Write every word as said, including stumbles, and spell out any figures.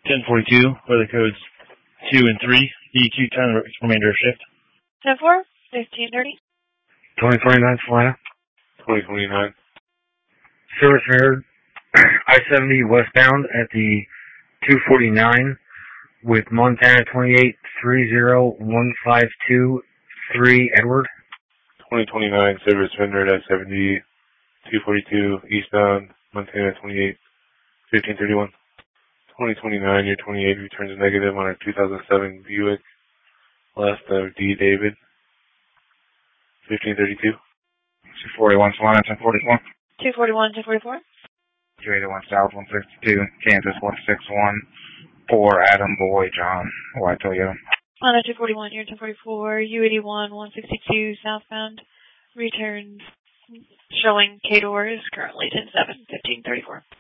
ten forty-two, weather codes two and three, D two ten, remainder of shift. ten four, fifteen thirty. twenty twenty-nine, Solana. twenty twenty-nine. Service mirror, I seventy westbound at the two forty-nine with Montana twenty-eight three zero one five two three Edward. twenty twenty-nine, service rendered I seventy, two forty-two eastbound, Montana twenty-eight fifteen thirty-one. twenty twenty-nine, year twenty-eight returns negative on our two thousand seven Buick, left of D. David, fifteen thirty-two. two forty-one, Solana, ten forty-four. two forty-one, ten forty-four. two eighty-one South, one sixty-two, Kansas, one six one, four Adam Boy, John, White Toyota. On a two forty-one, year ten forty-four, U eighty-one, one sixty-two, southbound, returns, showing K-Doors, currently ten seven, fifteen thirty-four.